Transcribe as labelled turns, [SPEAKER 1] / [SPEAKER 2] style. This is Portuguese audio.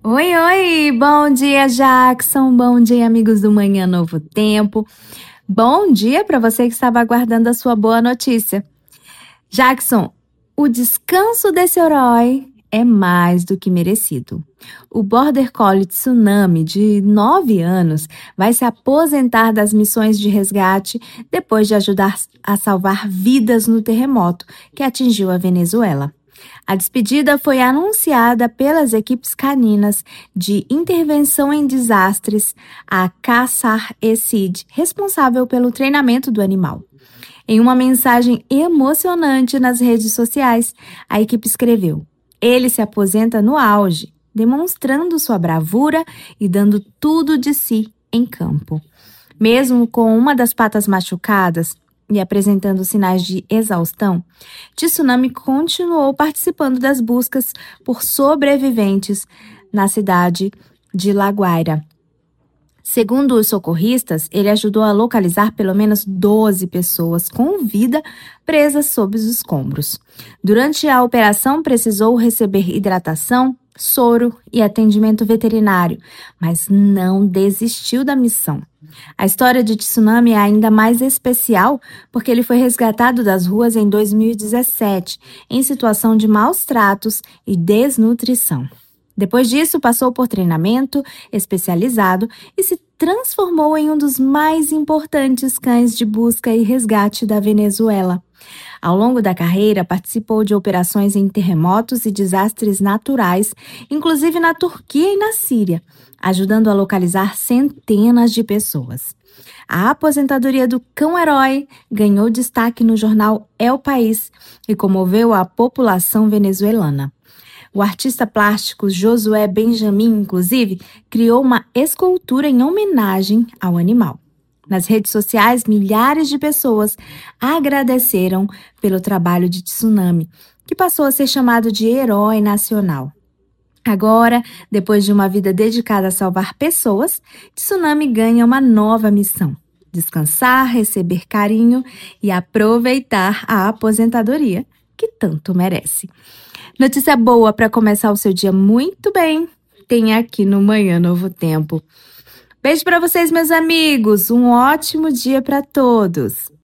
[SPEAKER 1] Oi, oi! Bom dia, Jackson! Bom dia, amigos do Manhã Novo Tempo! Bom dia para você que estava aguardando a sua boa notícia. Jackson, o descanso desse herói é mais do que merecido. O Border Collie Tsunami, de 9 anos, vai se aposentar das missões de resgate depois de ajudar a salvar vidas no terremoto que atingiu a Venezuela. A despedida foi anunciada pelas equipes caninas de intervenção em desastres, a CASAR-ECID, responsável pelo treinamento do animal. Em uma mensagem emocionante nas redes sociais, a equipe escreveu: "Ele se aposenta no auge, demonstrando sua bravura e dando tudo de si em campo." Mesmo com uma das patas machucadas e apresentando sinais de exaustão, Tsunami continuou participando das buscas por sobreviventes na cidade de La Guaira. Segundo os socorristas, ele ajudou a localizar pelo menos 12 pessoas com vida presas sob os escombros. Durante a operação, precisou receber hidratação, soro e atendimento veterinário, mas não desistiu da missão. A história de Tsunami é ainda mais especial porque ele foi resgatado das ruas em 2017, em situação de maus tratos e desnutrição. Depois disso, passou por treinamento especializado e se transformou em um dos mais importantes cães de busca e resgate da Venezuela. Ao longo da carreira, participou de operações em terremotos e desastres naturais, inclusive na Turquia e na Síria, ajudando a localizar centenas de pessoas. A aposentadoria do cão-herói ganhou destaque no jornal El País e comoveu a população venezuelana. O artista plástico Josué Benjamin, inclusive, criou uma escultura em homenagem ao animal. Nas redes sociais, milhares de pessoas agradeceram pelo trabalho de Tsunami, que passou a ser chamado de herói nacional. Agora, depois de uma vida dedicada a salvar pessoas, Tsunami ganha uma nova missão: descansar, receber carinho e aproveitar a aposentadoria que tanto merece. Notícia boa para começar o seu dia muito bem, tem aqui no Manhã Novo Tempo. Beijo para vocês, meus amigos. Um ótimo dia para todos.